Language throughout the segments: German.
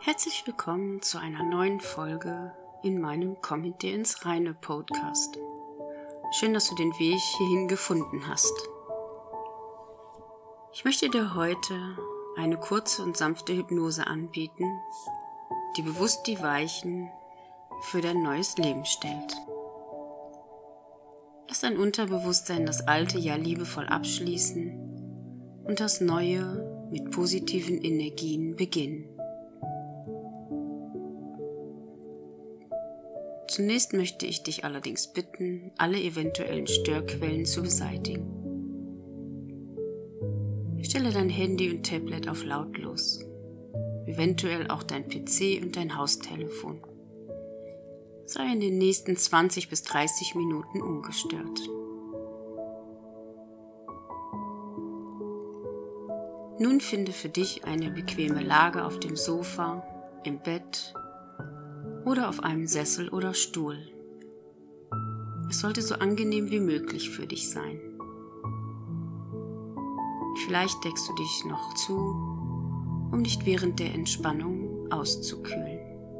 Herzlich willkommen zu einer neuen Folge in meinem Komm mit dir ins Reine Podcast. Schön, dass du den Weg hierhin gefunden hast. Ich möchte dir heute eine kurze und sanfte Hypnose anbieten, die bewusst die Weichen für dein neues Leben stellt. Lass dein Unterbewusstsein das alte Jahr liebevoll abschließen und das neue mit positiven Energien beginnen. Zunächst möchte ich dich allerdings bitten, alle eventuellen Störquellen zu beseitigen. Stelle dein Handy und Tablet auf lautlos, eventuell auch dein PC und dein Haustelefon. Sei in den nächsten 20 bis 30 Minuten ungestört. Nun finde für dich eine bequeme Lage auf dem Sofa, im Bett oder auf einem Sessel oder Stuhl. Es sollte so angenehm wie möglich für dich sein. Vielleicht deckst du dich noch zu, um nicht während der Entspannung auszukühlen.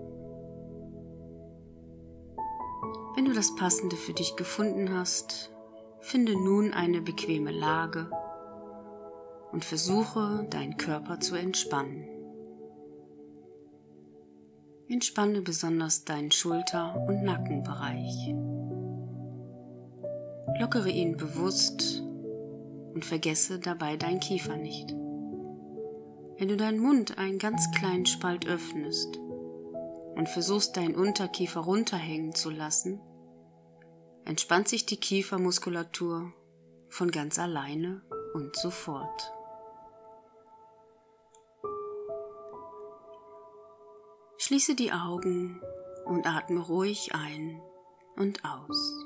Wenn du das Passende für dich gefunden hast, finde nun eine bequeme Lage und versuche, deinen Körper zu entspannen. Entspanne besonders deinen Schulter- und Nackenbereich. Lockere ihn bewusst und vergesse dabei deinen Kiefer nicht. Wenn du deinen Mund einen ganz kleinen Spalt öffnest und versuchst, deinen Unterkiefer runterhängen zu lassen, entspannt sich die Kiefermuskulatur von ganz alleine und sofort. Schließe die Augen und atme ruhig ein und aus.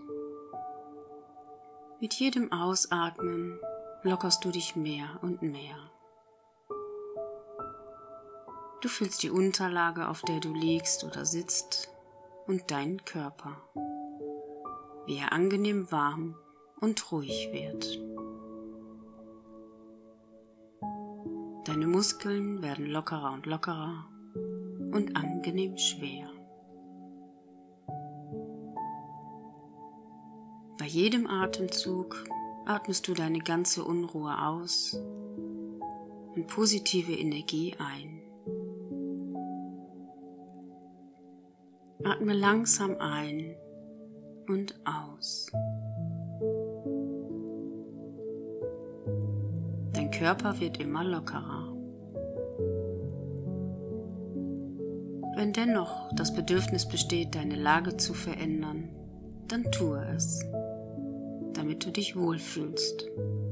Mit jedem Ausatmen lockerst du dich mehr und mehr. Du fühlst die Unterlage, auf der du liegst oder sitzt, und deinen Körper, wie er angenehm warm und ruhig wird. Deine Muskeln werden lockerer und lockerer und angenehm schwer. Bei jedem Atemzug atmest du deine ganze Unruhe aus und positive Energie ein. Atme langsam ein und aus. Dein Körper wird immer lockerer. Wenn dennoch das Bedürfnis besteht, deine Lage zu verändern, dann tue es, damit du dich wohlfühlst.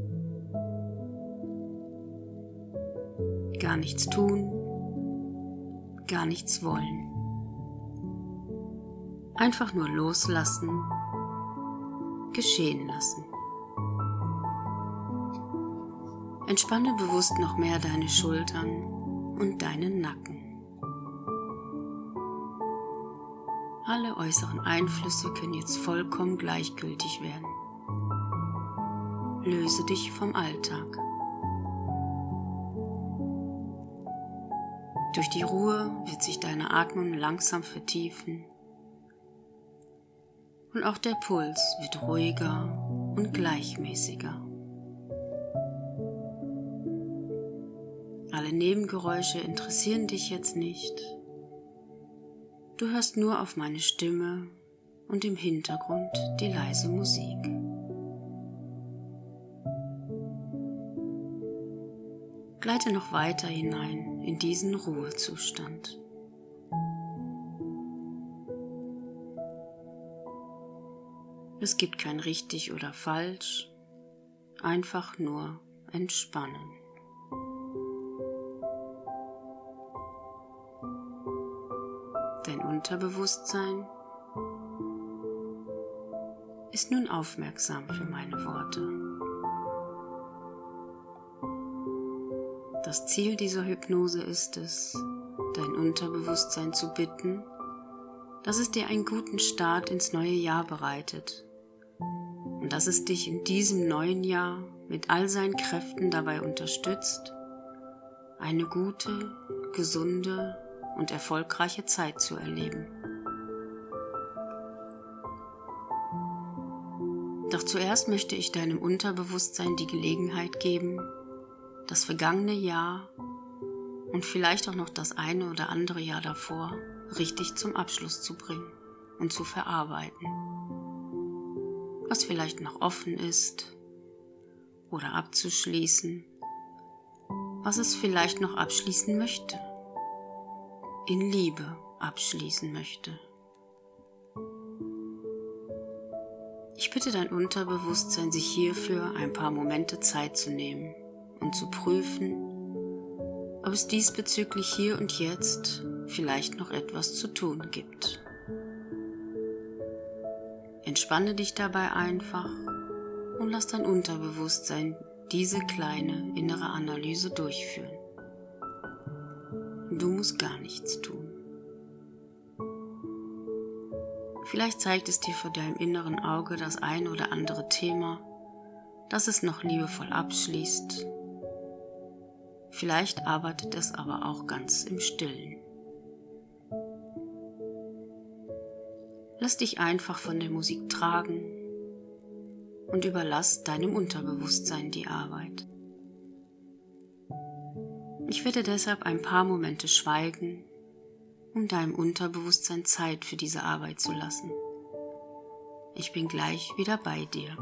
Gar nichts tun, gar nichts wollen. Einfach nur loslassen, geschehen lassen. Entspanne bewusst noch mehr deine Schultern und deinen Nacken. Alle äußeren Einflüsse können jetzt vollkommen gleichgültig werden. Löse dich vom Alltag. Durch die Ruhe wird sich deine Atmung langsam vertiefen und auch der Puls wird ruhiger und gleichmäßiger. Alle Nebengeräusche interessieren dich jetzt nicht. Du hörst nur auf meine Stimme und im Hintergrund die leise Musik. Gleite noch weiter hinein in diesen Ruhezustand. Es gibt kein richtig oder falsch, einfach nur entspannen. Dein Unterbewusstsein ist nun aufmerksam für meine Worte. Das Ziel dieser Hypnose ist es, dein Unterbewusstsein zu bitten, dass es dir einen guten Start ins neue Jahr bereitet und dass es dich in diesem neuen Jahr mit all seinen Kräften dabei unterstützt, eine gute, gesunde und erfolgreiche Zeit zu erleben. Doch zuerst möchte ich deinem Unterbewusstsein die Gelegenheit geben, das vergangene Jahr und vielleicht auch noch das eine oder andere Jahr davor richtig zum Abschluss zu bringen und zu verarbeiten. Was vielleicht noch offen ist oder abzuschließen, was es vielleicht noch abschließen möchte, in Liebe abschließen möchte. Ich bitte dein Unterbewusstsein, sich hierfür ein paar Momente Zeit zu nehmen und zu prüfen, ob es diesbezüglich hier und jetzt vielleicht noch etwas zu tun gibt. Entspanne dich dabei einfach und lass dein Unterbewusstsein diese kleine innere Analyse durchführen. Du musst gar nichts tun. Vielleicht zeigt es dir vor deinem inneren Auge das ein oder andere Thema, das es noch liebevoll abschließt. Vielleicht arbeitet es aber auch ganz im Stillen. Lass dich einfach von der Musik tragen und überlass deinem Unterbewusstsein die Arbeit. Ich werde deshalb ein paar Momente schweigen, um deinem Unterbewusstsein Zeit für diese Arbeit zu lassen. Ich bin gleich wieder bei dir.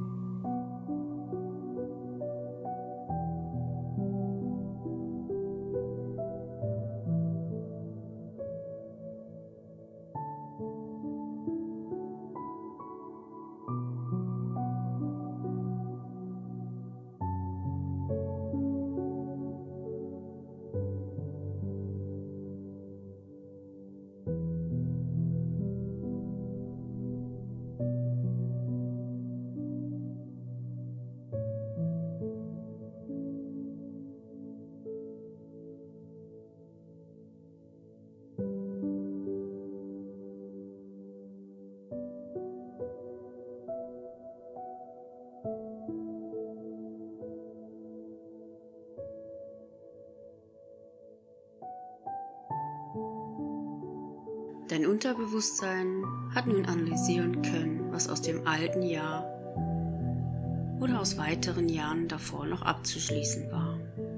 Dein Unterbewusstsein hat nun analysieren können, was aus dem alten Jahr oder aus weiteren Jahren davor noch abzuschließen war.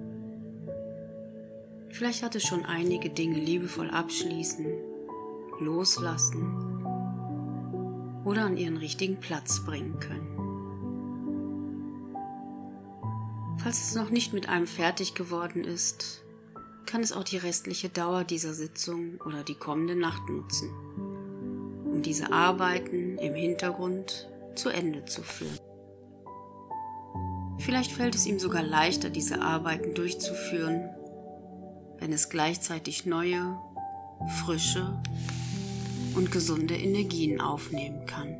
Vielleicht hat es schon einige Dinge liebevoll abschließen, loslassen oder an ihren richtigen Platz bringen können. Falls es noch nicht mit einem fertig geworden ist, kann es auch die restliche Dauer dieser Sitzung oder die kommende Nacht nutzen, um diese Arbeiten im Hintergrund zu Ende zu führen. Vielleicht fällt es ihm sogar leichter, diese Arbeiten durchzuführen, wenn es gleichzeitig neue, frische und gesunde Energien aufnehmen kann.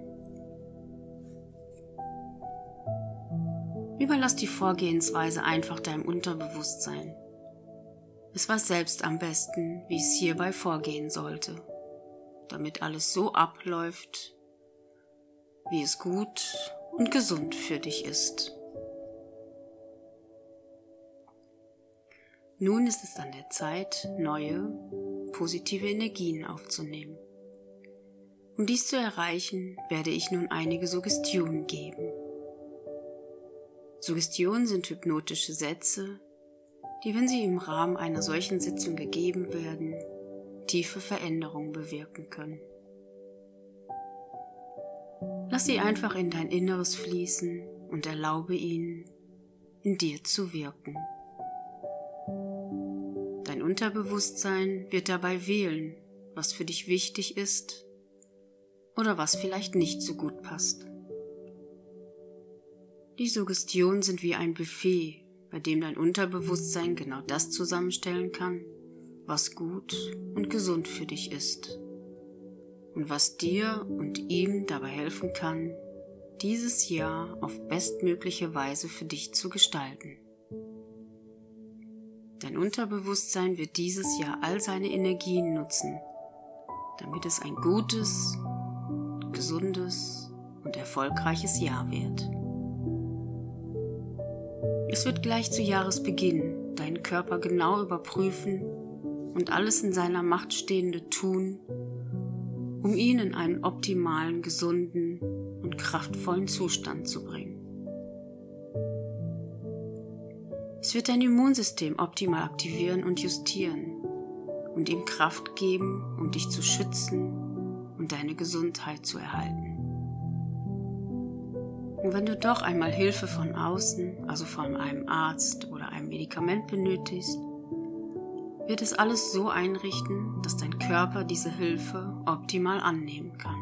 Überlass die Vorgehensweise einfach deinem Unterbewusstsein. Es weiß selbst am besten, wie es hierbei vorgehen sollte, damit alles so abläuft, wie es gut und gesund für dich ist. Nun ist es an der Zeit, neue, positive Energien aufzunehmen. Um dies zu erreichen, werde ich nun einige Suggestionen geben. Suggestionen sind hypnotische Sätze, die, wenn sie im Rahmen einer solchen Sitzung gegeben werden, tiefe Veränderungen bewirken können. Lass sie einfach in dein Inneres fließen und erlaube ihnen, in dir zu wirken. Dein Unterbewusstsein wird dabei wählen, was für dich wichtig ist oder was vielleicht nicht so gut passt. Die Suggestionen sind wie ein Buffet, bei dem dein Unterbewusstsein genau das zusammenstellen kann, was gut und gesund für dich ist und was dir und ihm dabei helfen kann, dieses Jahr auf bestmögliche Weise für dich zu gestalten. Dein Unterbewusstsein wird dieses Jahr all seine Energien nutzen, damit es ein gutes, gesundes und erfolgreiches Jahr wird. Es wird gleich zu Jahresbeginn deinen Körper genau überprüfen und alles in seiner Macht Stehende tun, um ihn in einen optimalen, gesunden und kraftvollen Zustand zu bringen. Es wird dein Immunsystem optimal aktivieren und justieren und ihm Kraft geben, um dich zu schützen und deine Gesundheit zu erhalten. Und wenn du doch einmal Hilfe von außen, also von einem Arzt oder einem Medikament benötigst, wird es alles so einrichten, dass dein Körper diese Hilfe optimal annehmen kann.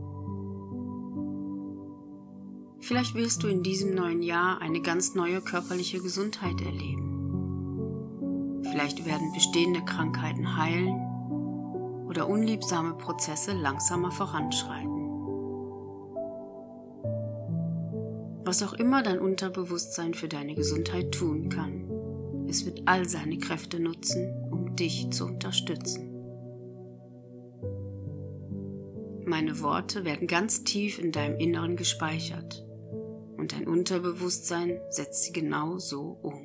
Vielleicht wirst du in diesem neuen Jahr eine ganz neue körperliche Gesundheit erleben. Vielleicht werden bestehende Krankheiten heilen oder unliebsame Prozesse langsamer voranschreiten. Was auch immer dein Unterbewusstsein für deine Gesundheit tun kann, es wird all seine Kräfte nutzen, um dich zu unterstützen. Meine Worte werden ganz tief in deinem Inneren gespeichert und dein Unterbewusstsein setzt sie genau so um.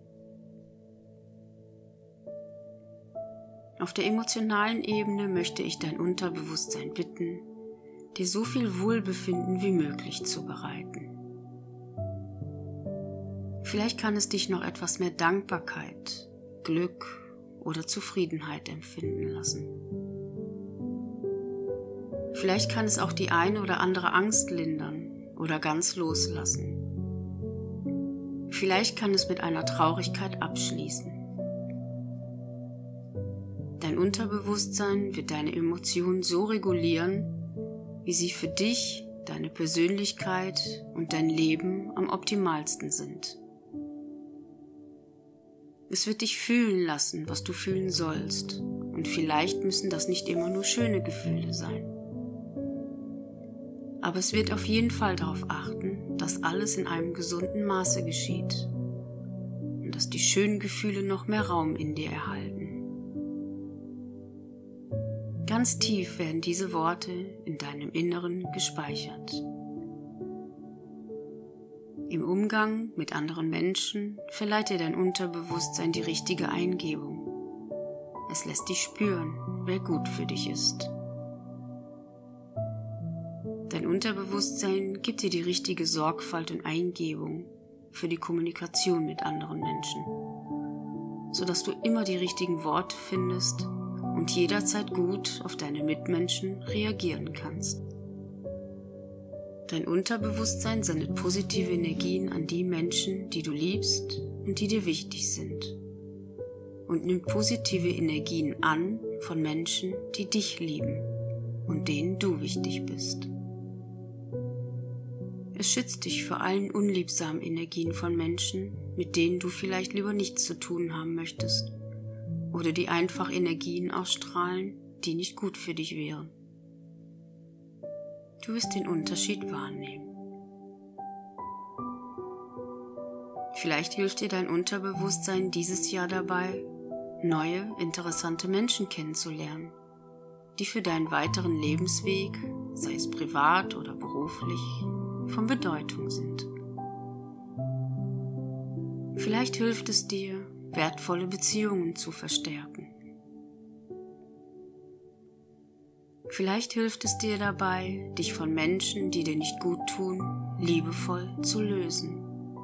Auf der emotionalen Ebene möchte ich dein Unterbewusstsein bitten, dir so viel Wohlbefinden wie möglich zu bereiten. Vielleicht kann es dich noch etwas mehr Dankbarkeit, Glück oder Zufriedenheit empfinden lassen. Vielleicht kann es auch die eine oder andere Angst lindern oder ganz loslassen. Vielleicht kann es mit einer Traurigkeit abschließen. Dein Unterbewusstsein wird deine Emotionen so regulieren, wie sie für dich, deine Persönlichkeit und dein Leben am optimalsten sind. Es wird dich fühlen lassen, was du fühlen sollst, und vielleicht müssen das nicht immer nur schöne Gefühle sein. Aber es wird auf jeden Fall darauf achten, dass alles in einem gesunden Maße geschieht und dass die schönen Gefühle noch mehr Raum in dir erhalten. Ganz tief werden diese Worte in deinem Inneren gespeichert. Im Umgang mit anderen Menschen verleiht dir dein Unterbewusstsein die richtige Eingebung. Es lässt dich spüren, wer gut für dich ist. Dein Unterbewusstsein gibt dir die richtige Sorgfalt und Eingebung für die Kommunikation mit anderen Menschen, sodass du immer die richtigen Worte findest und jederzeit gut auf deine Mitmenschen reagieren kannst. Dein Unterbewusstsein sendet positive Energien an die Menschen, die du liebst und die dir wichtig sind, und nimmt positive Energien an von Menschen, die dich lieben und denen du wichtig bist. Es schützt dich vor allen unliebsamen Energien von Menschen, mit denen du vielleicht lieber nichts zu tun haben möchtest oder die einfach Energien ausstrahlen, die nicht gut für dich wären. Du wirst den Unterschied wahrnehmen. Vielleicht hilft dir dein Unterbewusstsein dieses Jahr dabei, neue, interessante Menschen kennenzulernen, die für deinen weiteren Lebensweg, sei es privat oder beruflich, von Bedeutung sind. Vielleicht hilft es dir, wertvolle Beziehungen zu verstärken. Vielleicht hilft es dir dabei, dich von Menschen, die dir nicht gut tun, liebevoll zu lösen.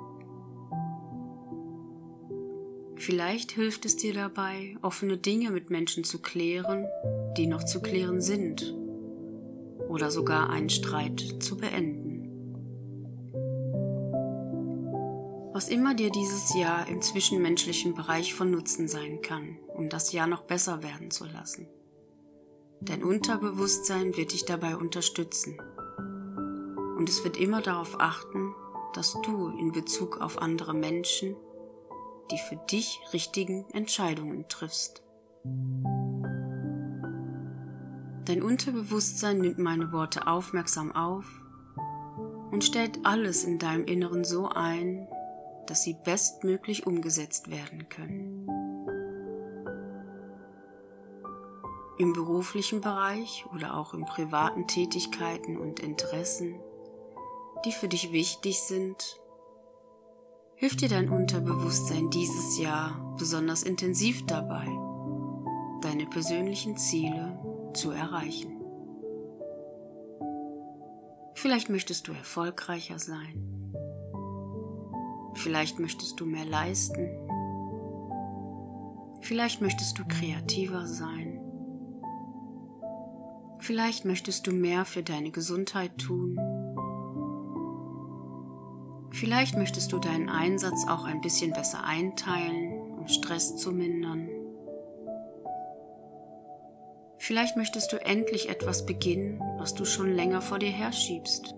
Vielleicht hilft es dir dabei, offene Dinge mit Menschen zu klären, die noch zu klären sind, oder sogar einen Streit zu beenden. Was immer dir dieses Jahr im zwischenmenschlichen Bereich von Nutzen sein kann, um das Jahr noch besser werden zu lassen. Dein Unterbewusstsein wird dich dabei unterstützen und es wird immer darauf achten, dass du in Bezug auf andere Menschen die für dich richtigen Entscheidungen triffst. Dein Unterbewusstsein nimmt meine Worte aufmerksam auf und stellt alles in deinem Inneren so ein, dass sie bestmöglich umgesetzt werden können. Im beruflichen Bereich oder auch in privaten Tätigkeiten und Interessen, die für dich wichtig sind, hilft dir dein Unterbewusstsein dieses Jahr besonders intensiv dabei, deine persönlichen Ziele zu erreichen. Vielleicht möchtest du erfolgreicher sein. Vielleicht möchtest du mehr leisten. Vielleicht möchtest du kreativer sein. Vielleicht möchtest du mehr für deine Gesundheit tun. Vielleicht möchtest du deinen Einsatz auch ein bisschen besser einteilen, um Stress zu mindern. Vielleicht möchtest du endlich etwas beginnen, was du schon länger vor dir herschiebst.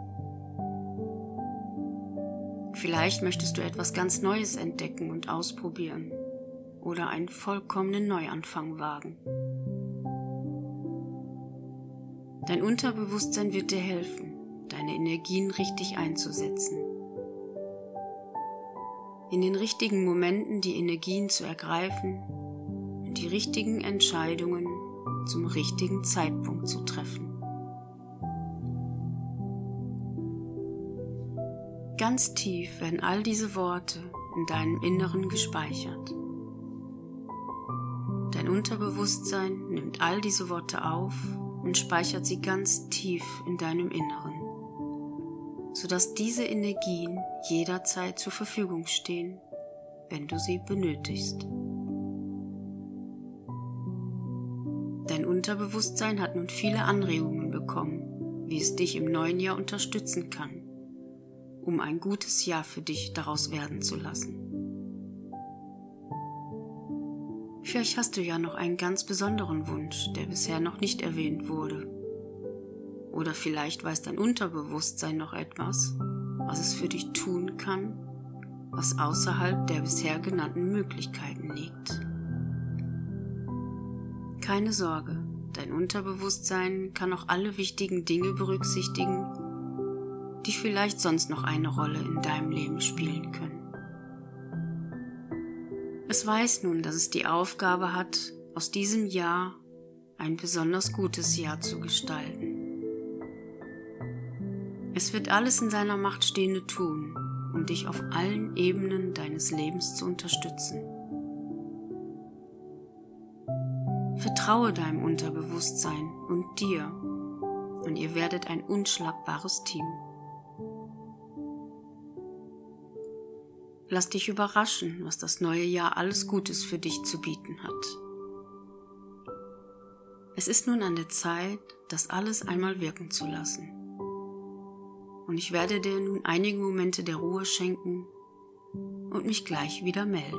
Vielleicht möchtest du etwas ganz Neues entdecken und ausprobieren oder einen vollkommenen Neuanfang wagen. Dein Unterbewusstsein wird dir helfen, deine Energien richtig einzusetzen. In den richtigen Momenten die Energien zu ergreifen und die richtigen Entscheidungen zum richtigen Zeitpunkt zu treffen. Ganz tief werden all diese Worte in deinem Inneren gespeichert. Dein Unterbewusstsein nimmt all diese Worte auf und speichert sie ganz tief in deinem Inneren, sodass diese Energien jederzeit zur Verfügung stehen, wenn du sie benötigst. Dein Unterbewusstsein hat nun viele Anregungen bekommen, wie es dich im neuen Jahr unterstützen kann, um ein gutes Jahr für dich daraus werden zu lassen. Vielleicht hast du ja noch einen ganz besonderen Wunsch, der bisher noch nicht erwähnt wurde. Oder vielleicht weiß dein Unterbewusstsein noch etwas, was es für dich tun kann, was außerhalb der bisher genannten Möglichkeiten liegt. Keine Sorge, dein Unterbewusstsein kann auch alle wichtigen Dinge berücksichtigen, die vielleicht sonst noch eine Rolle in deinem Leben spielen können. Es weiß nun, dass es die Aufgabe hat, aus diesem Jahr ein besonders gutes Jahr zu gestalten. Es wird alles in seiner Macht Stehende tun, um dich auf allen Ebenen deines Lebens zu unterstützen. Vertraue deinem Unterbewusstsein und dir, und ihr werdet ein unschlagbares Team. Lass dich überraschen, was das neue Jahr alles Gutes für dich zu bieten hat. Es ist nun an der Zeit, das alles einmal wirken zu lassen. Und ich werde dir nun einige Momente der Ruhe schenken und mich gleich wieder melden.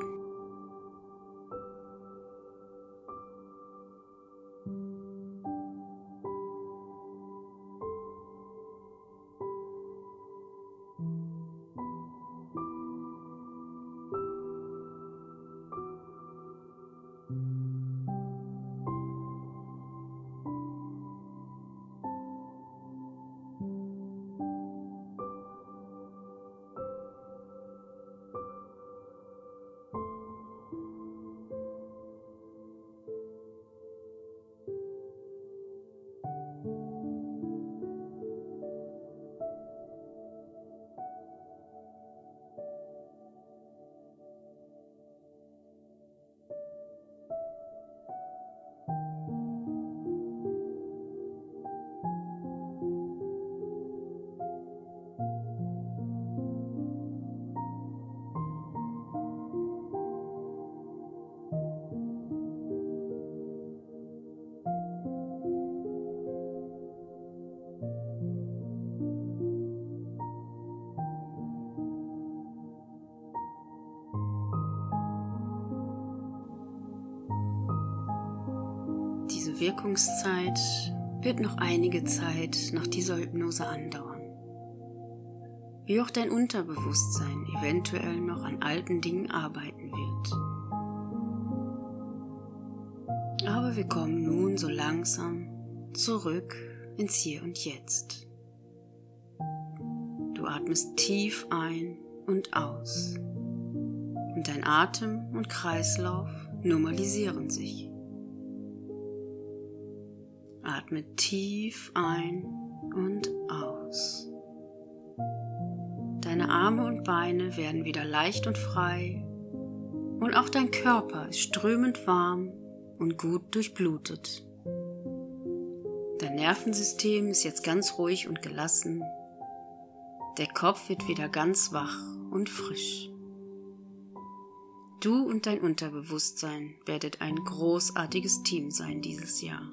Diese Wirkungszeit wird noch einige Zeit nach dieser Hypnose andauern. Wie auch dein Unterbewusstsein eventuell noch an alten Dingen arbeiten wird. Aber wir kommen nun so langsam zurück ins Hier und Jetzt. Du atmest tief ein und aus. Und dein Atem und Kreislauf normalisieren sich. Atme tief ein und aus. Deine Arme und Beine werden wieder leicht und frei und auch dein Körper ist strömend warm und gut durchblutet. Dein Nervensystem ist jetzt ganz ruhig und gelassen. Der Kopf wird wieder ganz wach und frisch. Du und dein Unterbewusstsein werdet ein großartiges Team sein dieses Jahr.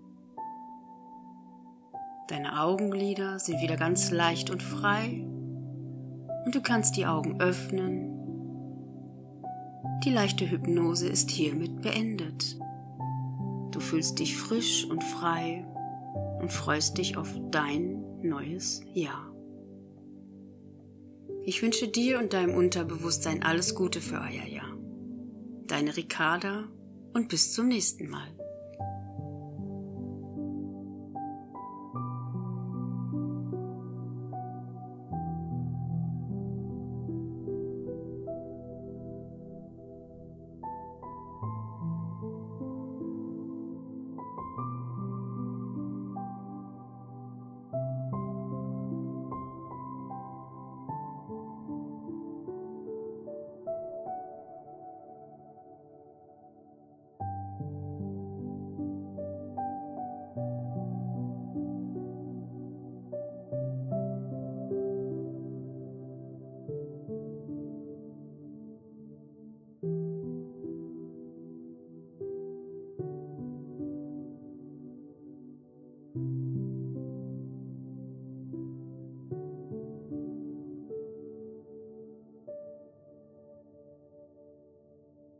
Deine Augenlider sind wieder ganz leicht und frei und du kannst die Augen öffnen. Die leichte Hypnose ist hiermit beendet. Du fühlst dich frisch und frei und freust dich auf dein neues Jahr. Ich wünsche dir und deinem Unterbewusstsein alles Gute für euer Jahr. Deine Ricarda und bis zum nächsten Mal.